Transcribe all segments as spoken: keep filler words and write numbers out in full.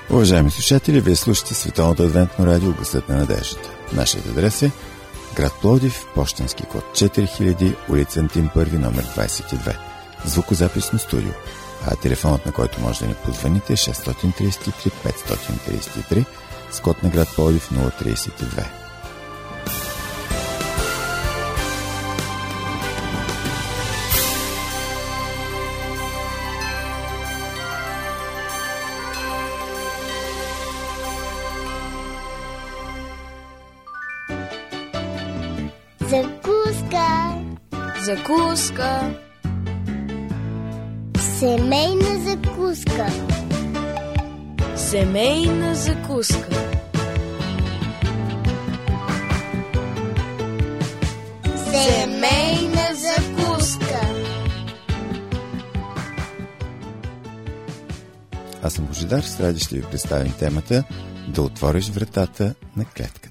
Уважаеми слушатели, вие слушате Световното адвентно радио Гласът на надеждата. Нашият адрес е град Пловдив, пощенски код четири хиляди, улица Антим първи, номер двадесет и две. Звукозаписно студио. А телефонът, на който може да ни позвоните, е шест три три пет три три с код на град Пловдив нула тридесет и две. Закуска. Закуска. Семейна закуска. Семейна закуска. Семейна закуска. Аз съм Божидар, с радост ще ви представим темата да отвориш вратата на клетката.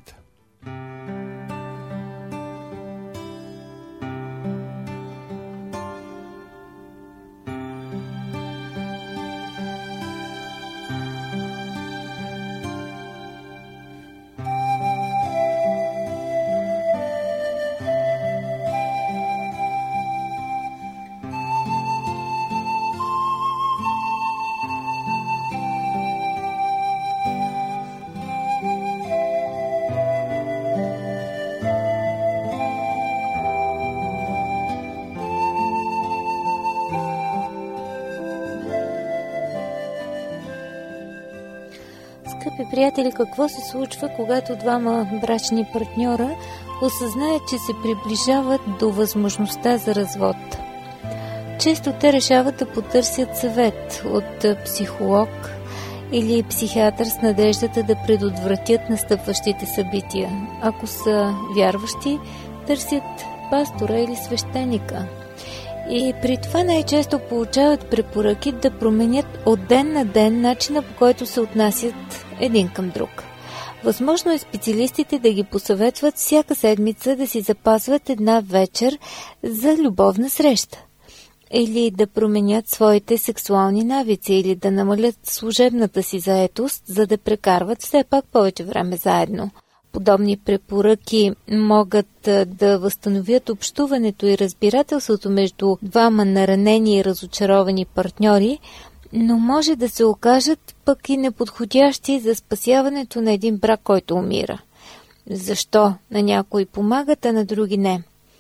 Скъпи приятели, какво се случва, когато двама брачни партньора осъзнаят, че се приближават до възможността за развод? Често те решават да потърсят съвет от психолог или психиатър с надеждата да предотвратят настъпващите събития. Ако са вярващи, търсят пастора или свещеника. И при това най-често получават препоръки да променят от ден на ден начина, по който се отнасят един към друг. Възможно е специалистите да ги посъветват всяка седмица да си запазват една вечер за любовна среща. Или да променят своите сексуални навици, или да намалят служебната си заетост, за да прекарват все пак повече време заедно. Подобни препоръки могат да възстановят общуването и разбирателството между двама наранени и разочаровани партньори, но може да се окажат пък и неподходящи за спасяването на един брак, който умира. Защо на някои помагат, а на други не?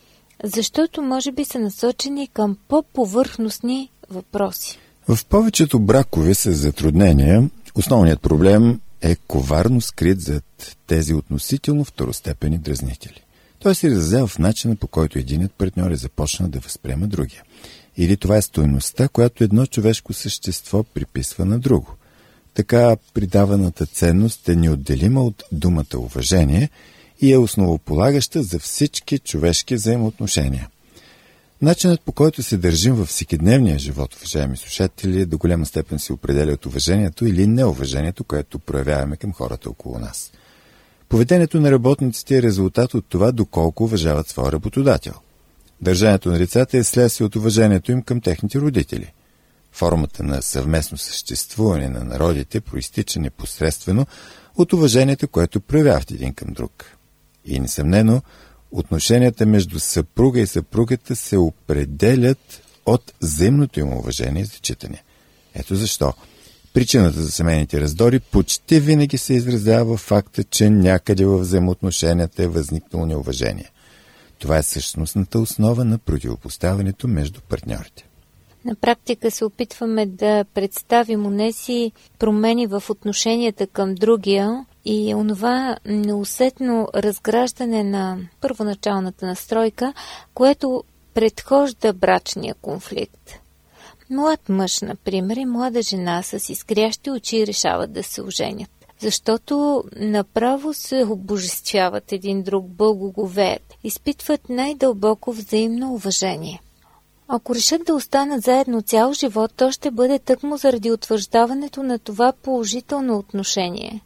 Защото може би са насочени към по-повърхностни въпроси. В повечето бракове с затруднения основният проблем е коварно скрит зад тези относително второстепенни дразнители. Той се изразява в начина, по който единият партньор е започнал да възприема другия. Или това е стойността, която едно човешко същество приписва на друго. Така придаваната ценност е неотделима от думата уважение и е основополагаща за всички човешки взаимоотношения. Начинът, по който се държим във всекидневния живот, уважаеми слушатели, до голяма степен се определя от уважението или неуважението, което проявяваме към хората около нас. Поведението на работниците е резултат от това, доколко уважават своя работодател. Държането на децата е следствие от уважението им към техните родители. Формата на съвместно съществуване на народите проистича непосредствено от уважението, което проявяват един към друг. И несъмнено, отношенията между съпруга и съпругата се определят от взаимното им уважение и зачитане. Ето защо причината за семейните раздори почти винаги се изразява в факта, че някъде във взаимоотношенията е възникнало неуважение. Това е същностната основа на противопоставянето между партньорите. На практика се опитваме да представим онези промени в отношенията към другия и онова неусетно разграждане на първоначалната настройка, което предхожда брачния конфликт. Млад мъж, например, и млада жена с изкрящи очи решават да се оженят, защото направо се обожествяват един друг, благоговеят, изпитват най-дълбоко взаимно уважение. Ако решат да останат заедно цял живот, то ще бъде тъкмо заради утвърждаването на това положително отношение.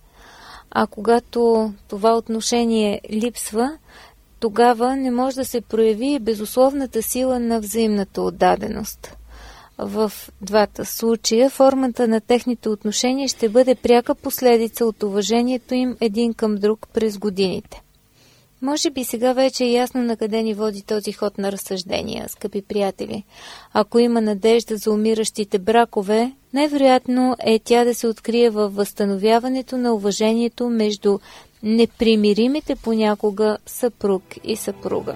А когато това отношение липсва, тогава не може да се прояви безусловната сила на взаимната отдаденост. В двата случая формата на техните отношения ще бъде пряка последица от уважението им един към друг през годините. Може би сега вече е ясно на къде ни води този ход на разсъждения, скъпи приятели. Ако има надежда за умиращите бракове, най-вероятно е тя да се открие във възстановяването на уважението между непримиримите понякога съпруг и съпруга.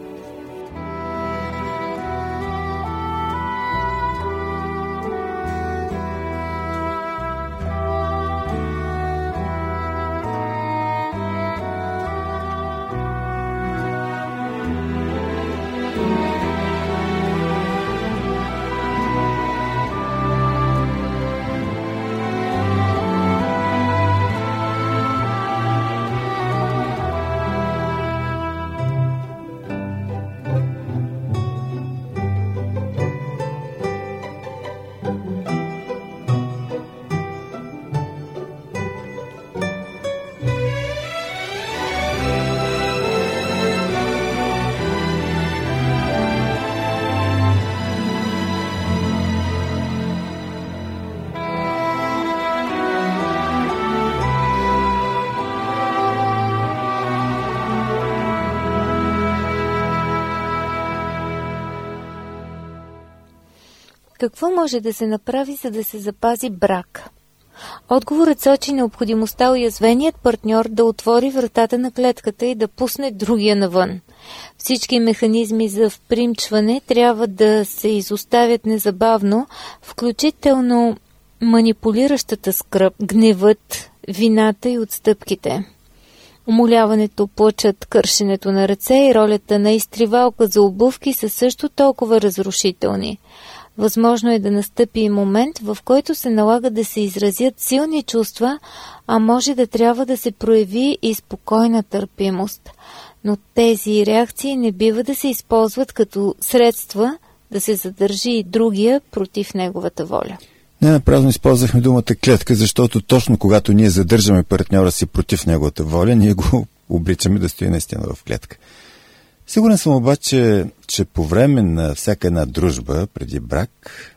Какво може да се направи, за да се запази брак? Отговорът сочи необходимостта уязвеният партньор да отвори вратата на клетката и да пусне другия навън. Всички механизми за впримчване трябва да се изоставят незабавно, включително манипулиращата скръб, гневът, вината и отстъпките. Умоляването, плачът, кършенето на ръце и ролята на изтривалка за обувки са също толкова разрушителни. Възможно е да настъпи и момент, в който се налага да се изразят силни чувства, а може да трябва да се прояви и спокойна търпимост. Но тези реакции не бива да се използват като средства да се задържи и другия против неговата воля. Не напразно използвахме думата клетка, защото точно когато ние задържаме партньора си против неговата воля, ние го обричаме да стои наистина в клетка. Сигурен съм обаче, че по време на всяка една дружба преди брак,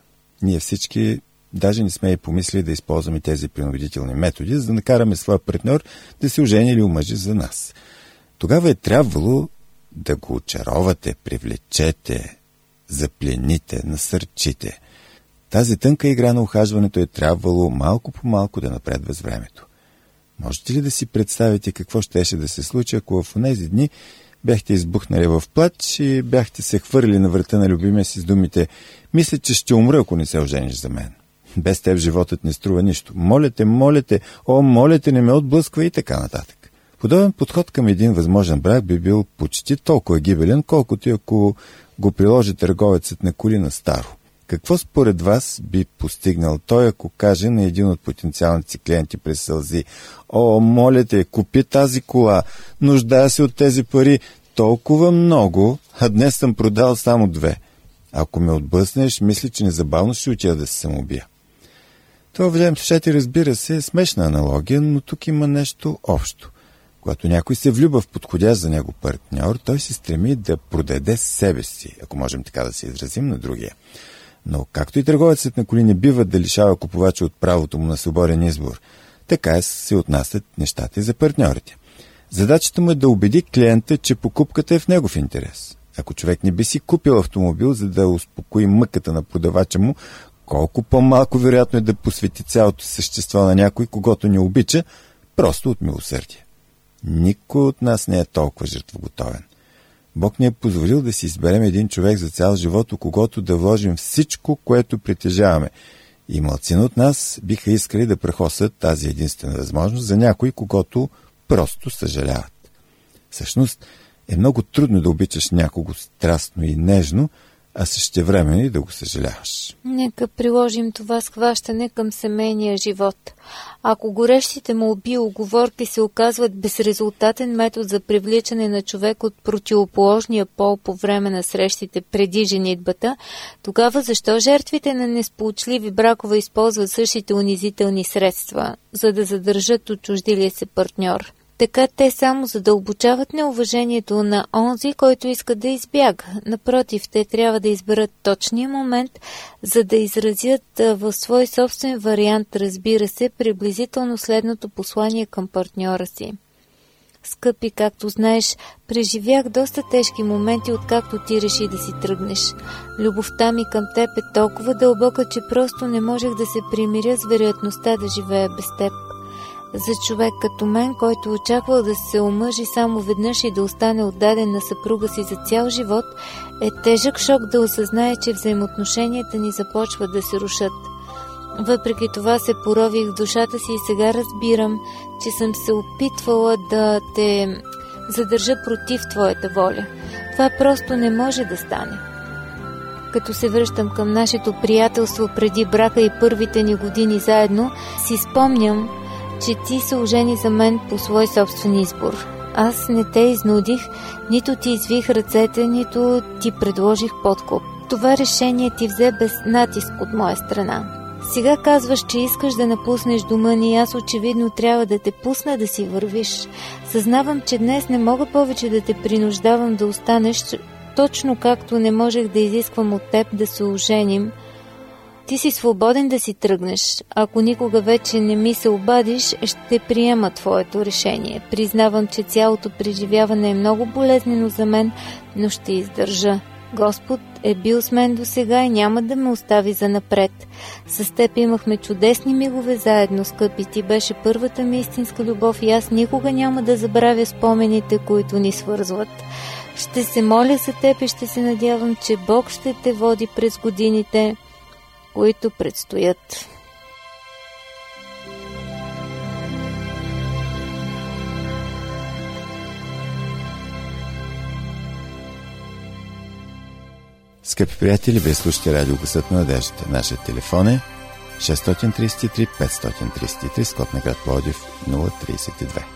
ние всички даже не сме и помислили да използваме тези принудителни методи, за да накараме своя партньор да се ожени или омъжи за нас. Тогава е трябвало да го очаровате, привлечете, заплените, насърчите. Тази тънка игра на ухажването е трябвало малко по малко да напредва с времето. Можете ли да си представите какво щеше да се случи, ако в тези дни бяхте избухнали в плач и бяхте се хвърли на врата на любимия си с думите: «Мисля, че ще умра, ако не се ожениш за мен. Без теб животът не струва нищо. Моля те, моля те, о, моля те, не ме отблъсква» и така нататък. Подобен подход към един възможен брак би бил почти толкова гибелен, колкото и ако го приложи търговецът на коли на старо. Какво според вас би постигнал той, ако каже на един от потенциалните си клиенти през сълзи: «О, моля те, купи тази кола, нуждая се от тези пари толкова много, а днес съм продал само две. Ако ме отблъснеш, мисля, че незабавно ще отида да се самоубия». Това, уважаеми слушатели, разбира се, е смешна аналогия, но тук има нещо общо. Когато някой се влюбва в подходящ за него партньор, той се стреми да продаде себе си, ако можем така да се изразим, на другия. Но както и търговецът на коли не бива да лишава купувача от правото му на свободен избор, така се отнасят нещата и за партньорите. Задачата му е да убеди клиента, че покупката е в негов интерес. Ако човек не би си купил автомобил, за да успокои мъката на продавача му, колко по-малко вероятно е да посвети цялото същество на някой, когото не обича, просто от милосърдие. Никой от нас не е толкова жертвоготовен. Бог ни е позволил да си изберем един човек за цял живот, у когото да вложим всичко, което притежаваме. И малцина от нас биха искали да прехосат тази единствена възможност за някой, когото просто съжаляват. Всъщност е много трудно да обичаш някого страстно и нежно, а същевременно и да го съжаляваш. Нека приложим това схващане към семейния живот. Ако горещите молби и уговорки се оказват безрезултатен метод за привличане на човек от противоположния пол по време на срещите преди женитбата, тогава защо жертвите на несполучливи бракове използват същите унизителни средства, за да задържат отчуждилия се партньор? Така те само задълбочават неуважението на онзи, който иска да избяга. Напротив, те трябва да изберат точния момент, за да изразят в свой собствен вариант, разбира се, приблизително следното послание към партньора си. Скъпи, както знаеш, преживях доста тежки моменти, откакто ти реши да си тръгнеш. Любовта ми към теб е толкова дълбока, че просто не можех да се примиря с вероятността да живея без теб. За човек като мен, който очаквал да се омъжи само веднъж и да остане отдаден на съпруга си за цял живот, е тежък шок да осъзнае, че взаимоотношенията ни започват да се рушат. Въпреки това се порових в душата си и сега разбирам, че съм се опитвала да те задържа против твоята воля. Това просто не може да стане. Като се връщам към нашето приятелство преди брака и първите ни години заедно, си спомням, че ти се ожени за мен по свой собствен избор. Аз не те изнудих, нито ти извих ръцете, нито ти предложих подкуп. Това решение ти взе без натиск от моя страна. Сега казваш, че искаш да напуснеш дома ни и аз очевидно трябва да те пусна да си вървиш. Съзнавам, че днес не мога повече да те принуждавам да останеш, точно както не можех да изисквам от теб да се оженим. Ти си свободен да си тръгнеш. Ако никога вече не ми се обадиш, ще приема твоето решение. Признавам, че цялото преживяване е много болезнено за мен, но ще издържа. Господ е бил с мен досега и няма да ме остави занапред. С теб имахме чудесни мигове заедно, скъпи. Ти беше първата ми истинска любов и аз никога няма да забравя спомените, които ни свързват. Ще се моля за теб и ще се надявам, че Бог ще те води през годините, които предстоят. Скъпи приятели, вие слушате Радио Гласът на надеждата. Нашият телефон е шест три три пет три три, с код на град Пловдив нула тридесет и две.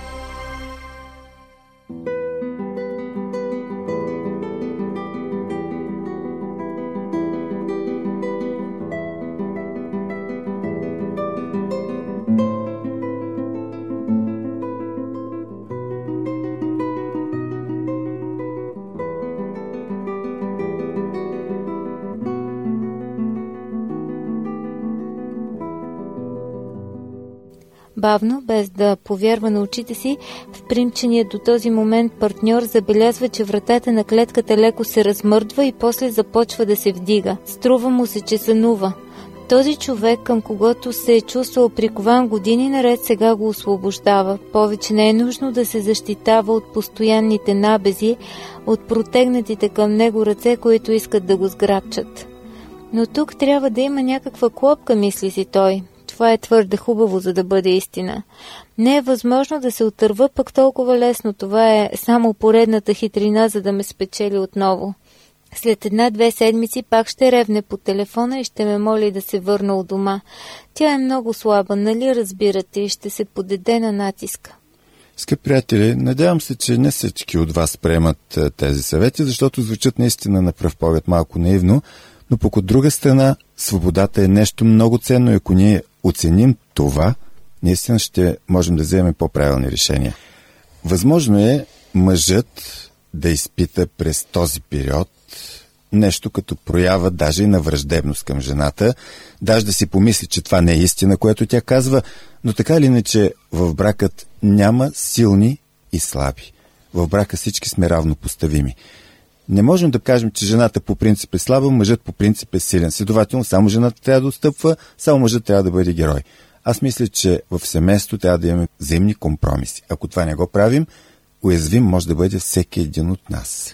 Бавно, без да повярва на очите си, впримчения до този момент партньор забелязва, че вратата на клетката леко се размърдва и после започва да се вдига. Струва му се, че сънува. Този човек, към когото се е чувствал прикован години наред, сега го освобождава. Повече не е нужно да се защитава от постоянните набези, от протегнатите към него ръце, които искат да го сграбчат. Но тук трябва да има някаква клопка, мисли си той. Това е твърде хубаво, за да бъде истина. Не е възможно да се отърва пък толкова лесно. Това е само поредната хитрина, за да ме спечели отново. След една-две седмици пак ще ревне по телефона и ще ме моли да се върна у дома. Тя е много слаба, нали разбирате, и ще се подаде на натиска. Скъпи приятели, надявам се, че не всички от вас приемат тези съвети, защото звучат наистина на пръв поглед малко наивно, но пък от друга страна, свободата е нещо много ценно и ако ние оценим това, наистина ще можем да вземем по-правилни решения. Възможно е мъжът да изпита през този период нещо като проява даже и на враждебност към жената, даже да си помисли, че това не е истина, което тя казва, но така или иначе в бракът няма силни и слаби. В брака всички сме равнопоставими. Не можем да кажем, че жената по принцип е слаба, мъжът по принцип е силен. Следователно, само жената трябва да отстъпва, само мъжът трябва да бъде герой. Аз мисля, че в семейството трябва да имаме взаимни компромиси. Ако това не го правим, уязвим може да бъде всеки един от нас.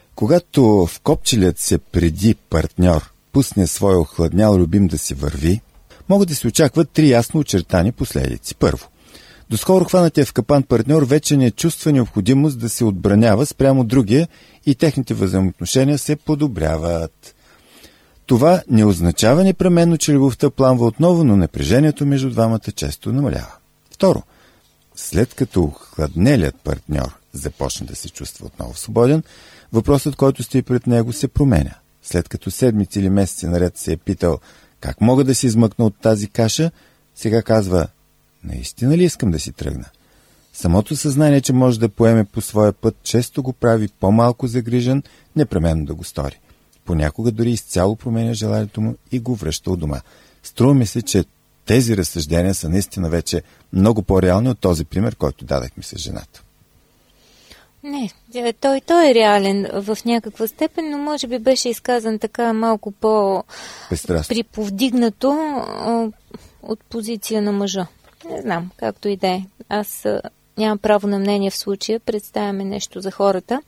Когато в копчелият се преди партньор пусне своя охладнял любим да си върви, могат да се очакват три ясно очертани последици. Първо, доскоро хванатия в капан партньор вече не чувства необходимост да се отбранява спрямо другия и техните взаимоотношения се подобряват. Това не означава непременно, че любовта пламва отново, но напрежението между двамата често намалява. Второ, след като хладнелият партньор започне да се чувства отново свободен, въпросът, който стои пред него, се променя. След като седмици или месеци наред се е питал как мога да се измъкна от тази каша, сега казва: наистина ли искам да си тръгна? Самото съзнание, че може да поеме по своя път, често го прави по-малко загрижен, непременно да го стори. Понякога дори изцяло променя желанието му и го връща у дома. Струва ми се, че тези разсъждения са наистина вече много по-реални от този пример, който дадахме с жената. Не, той, той е реален в някаква степен, но може би беше изказан така малко по-приповдигнато от позиция на мъжа. Не знам, както и да е. Аз нямам право на мнение в случая, представяме нещо за хората.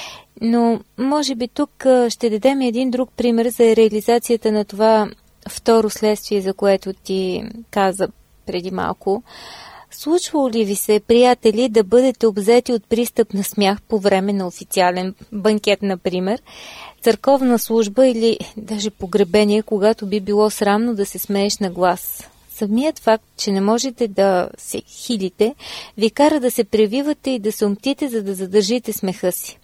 Но може би тук ще дадем един друг пример за реализацията на това второ следствие, за което ти каза преди малко. Случвало ли ви се, приятели, да бъдете обзети от пристъп на смях по време на официален банкет, например, църковна служба или даже погребение, когато би било срамно да се смееш на глас? Самият факт, че не можете да се хилите, ви кара да се превивате и да се умтите, за да задържите смеха си.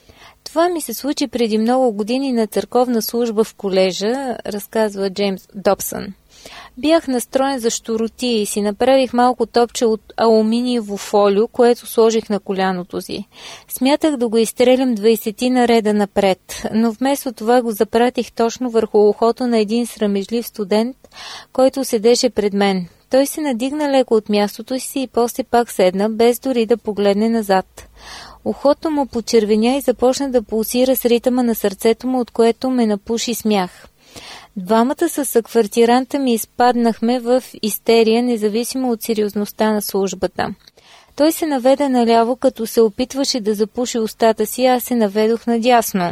Това ми се случи преди много години на църковна служба в колежа, разказва Джеймс Добсън. Бях настроен за щуротия и си направих малко топче от алуминиево фолио, което сложих на коляното си. Смятах да го изстрелям двайсетина реда напред, но вместо това го запратих точно върху ухото на един срамежлив студент, който седеше пред мен. Той се надигна леко от мястото си и после пак седна, без дори да погледне назад. Ухото му почервеня и започна да пулсира с ритъма на сърцето му, от което ме напуши смях. Двамата със съквартиранта ми изпаднахме в истерия, независимо от сериозността на службата. Той се наведе наляво, като се опитваше да запуши устата си, а аз се наведох надясно.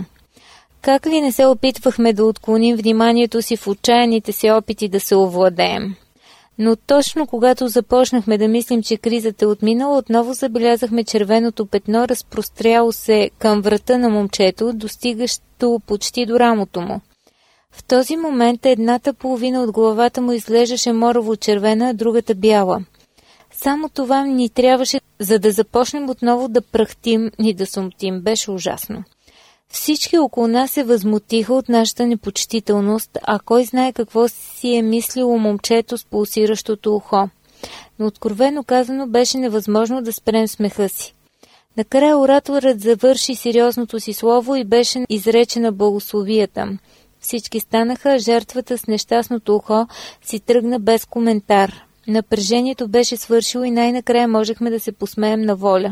Как ли не се опитвахме да отклоним вниманието си в отчаяните си опити да се овладеем? Но точно когато започнахме да мислим, че кризата е отминала, отново забелязахме червеното петно, разпростряло се към врата на момчето, достигащо почти до рамото му. В този момент едната половина от главата му изглеждаше морово-червена, а другата бяла. Само това ни трябваше, за да започнем отново да прахтим и да сумтим. Беше ужасно. Всички около нас се възмутиха от нашата непочтителност, а кой знае какво си е мислило момчето с пулсиращото ухо. Но откровено казано беше невъзможно да спрем смеха си. Накрая ораторът завърши сериозното си слово и беше изречена благословията. Всички станаха, жертвата с нещастното ухо си тръгна без коментар. Напрежението беше свършило и най-накрая можехме да се посмеем на воля.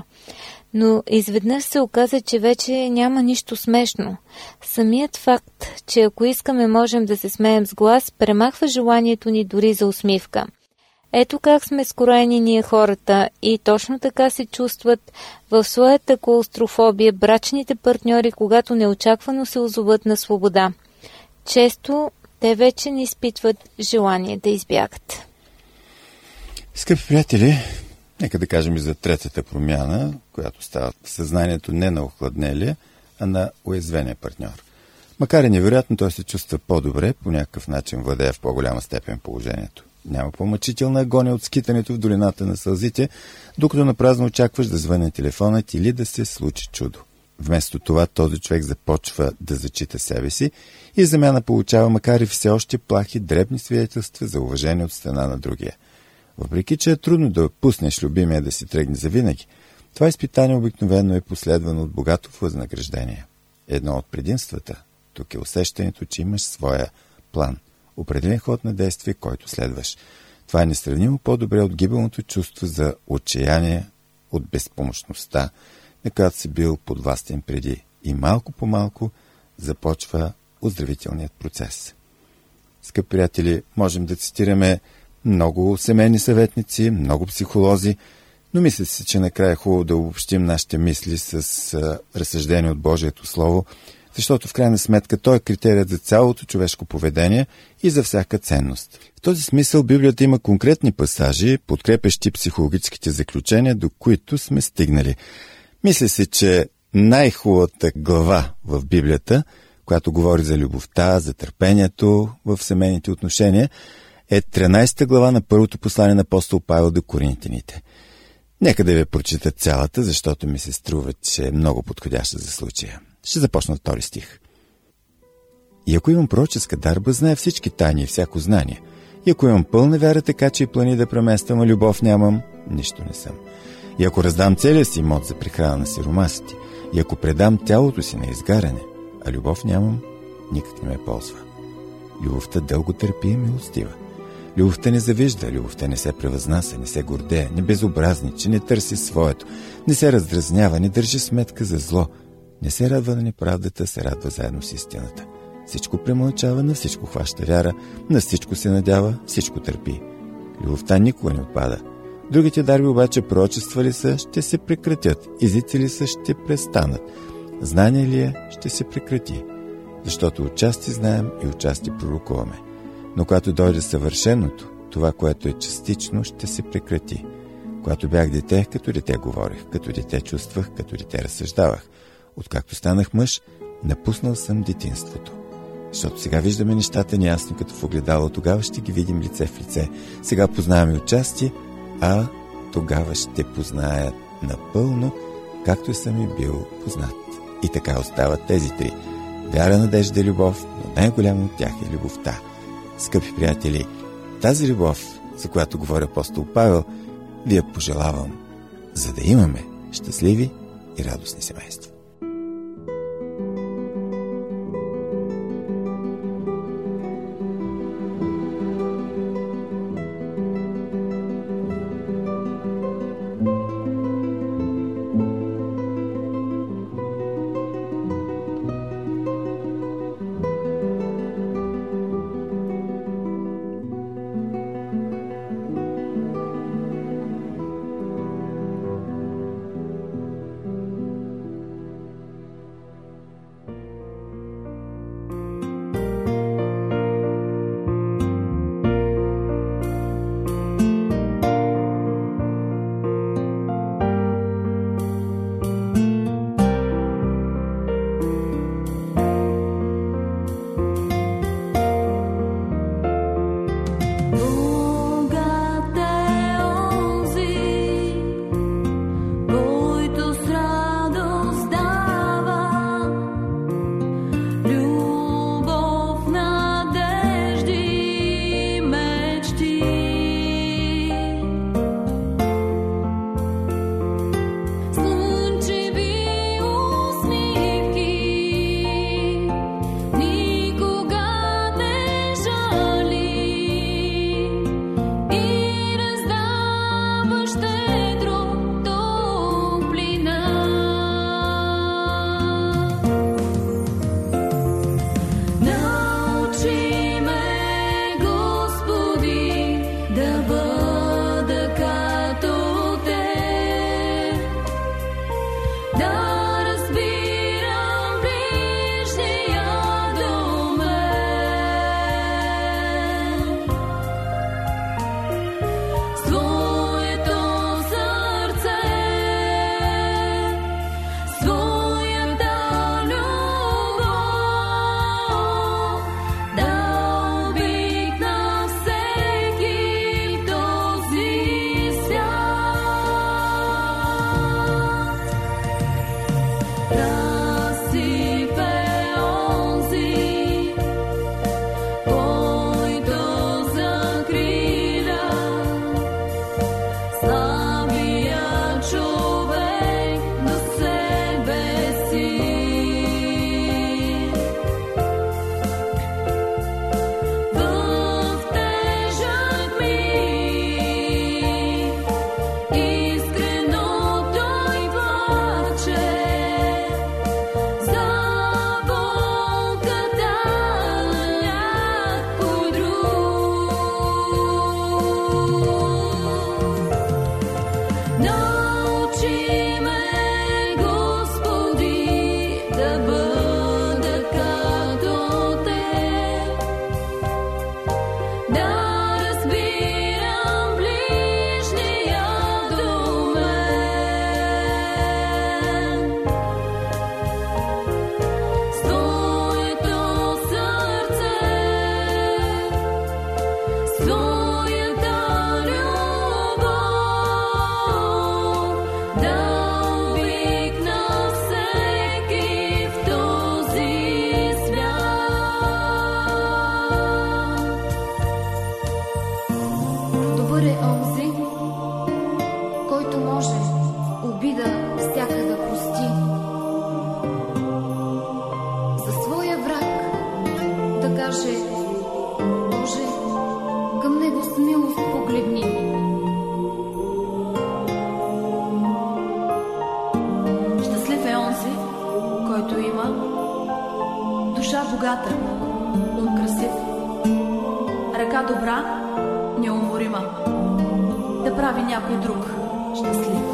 Но изведнъж се оказа, че вече няма нищо смешно. Самият факт, че ако искаме можем да се смеем с глас, премахва желанието ни дори за усмивка. Ето как сме скроени ние хората и точно така се чувстват в своята клаустрофобия брачните партньори, когато неочаквано се озоват на свобода. Често те вече не изпитват желание да избягат. Скъпи приятели, нека да кажем и за третата промяна, която става в съзнанието не на охладнелия, а на уязвения партньор. Макар и невероятно, той се чувства по-добре, по някакъв начин владее в по-голяма степен положението. Няма по-мъчителна агония от скитането в долината на сълзите, докато напразно очакваш да звъне телефонът или да се случи чудо. Вместо това този човек започва да зачита себе си и замяна получава, макар и все още плахи, дребни свидетелства за уважение от страна на другия. Въпреки че е трудно да пуснеш любимия да си тръгне завинаги, това изпитание обикновено е последвано от богато възнаграждение. Едно от предимствата тук е усещането, че имаш своя план, определен ход на действие, който следваш. Това е несравнимо по-добре от гибелното чувство за отчаяние, от безпомощността, на която си бил подвластен преди, и малко по малко започва оздравителният процес. Скъпи приятели, можем да цитираме много семейни съветници, много психолози, но мисля си, че накрая е хубаво да обобщим нашите мисли с а, разсъждение от Божието Слово, защото в крайна сметка той е критерият за цялото човешко поведение и за всяка ценност. В този смисъл Библията има конкретни пасажи, подкрепящи психологическите заключения, до които сме стигнали. Мисля си, че най-хубавата глава в Библията, която говори за любовта, за търпението в семейните отношения, е тринайсета глава на първото послание на апостол Павел до коринтяните. Нека да ви прочита цялата, защото ми се струва, че е много подходяща за случая. Ще започна от втори стих. И ако имам пророческа дарба, знае всички тайни и всяко знание. И ако имам пълна вяра, така че и плани да премествам, а любов нямам, нищо не съм. И ако раздам целия си имот за прехрана на сиромасите, и ако предам тялото си на изгаряне, а любов нямам, никак не ме ползва. Любовта дълго търпи и милостива. Любовта не завижда, любовта не се превъзнася, не се гордее, не безобразничи, не търси своето, не се раздразнява, не държи сметка за зло, не се радва на неправдата, се радва заедно с истината. Всичко премълчава, на всичко хваща вяра, на всичко се надява, всичко търпи. Любовта никога не отпада. Другите дарби обаче пророчества ли са, ще се прекратят, езици ли са, ще престанат. Знание ли е, ще се прекрати. Защото отчасти знаем и отчасти пророкуваме. Но когато дойде съвършеното, това, което е частично, ще се прекрати. Когато бях дете, като дете говорех, като дете чувствах, като дете разсъждавах. Откакто станах мъж, напуснал съм детинството. Защото сега виждаме нещата неясно като в огледало, тогава ще ги видим лице в лице. Сега познаваме отчасти, а тогава ще познаят напълно, както съм и бил познат. И така остават тези три. Вяра, надежда и любов, но най-голямо от тях е любовта. Скъпи приятели, тази любов, за която говори апостол Павел, ви я пожелавам, за да имаме щастливи и радостни семейства. Боже, Боже, към него с милост погледни. Щастлив е онзи, който има душа богата, ум красив, ръка добра, неуморима, да прави някой друг щастлив.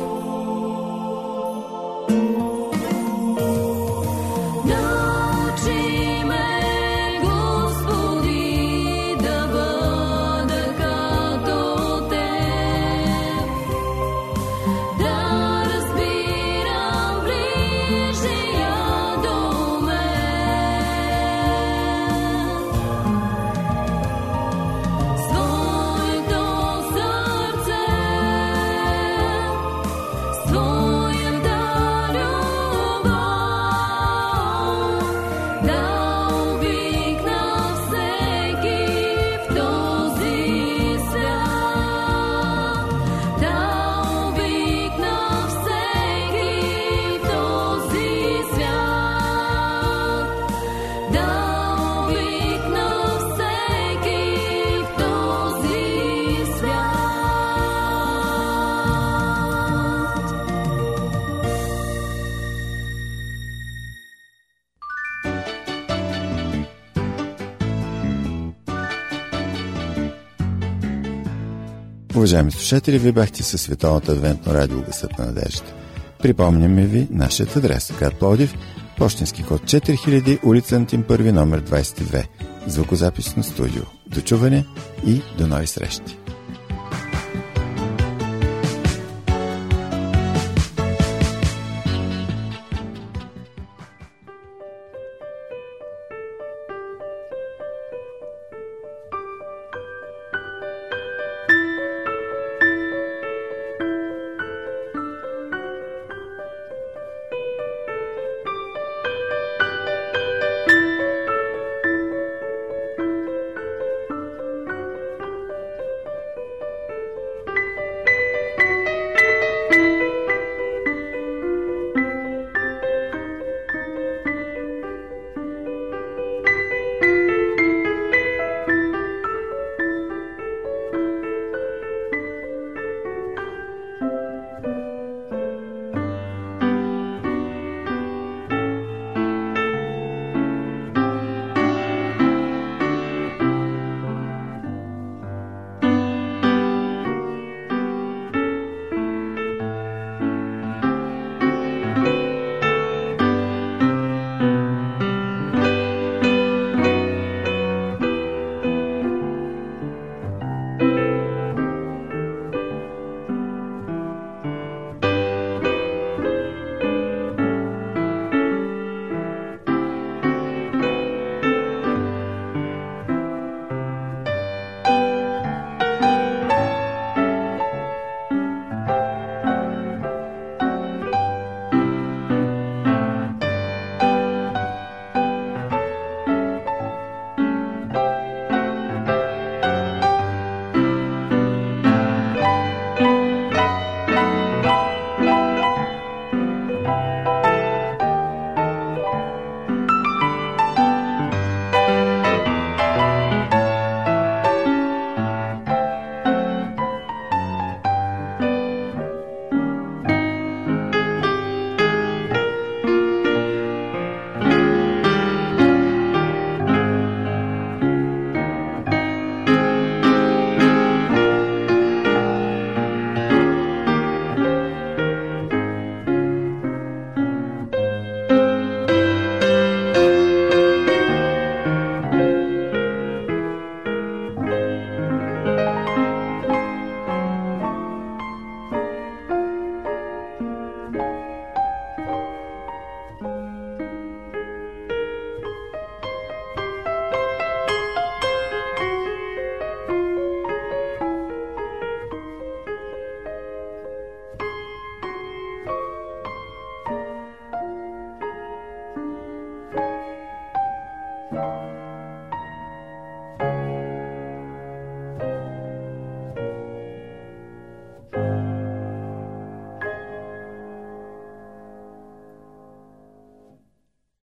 Уважаеми слушатели, вие бяхте със Световното адвентно радио Гласът на надеждата. Припомняме ви нашият адрес: град Пловдив, пощенски код четири хиляди, улица Антим първи, номер двадесет и две. Звукозаписно студио. До чуване и до нови срещи!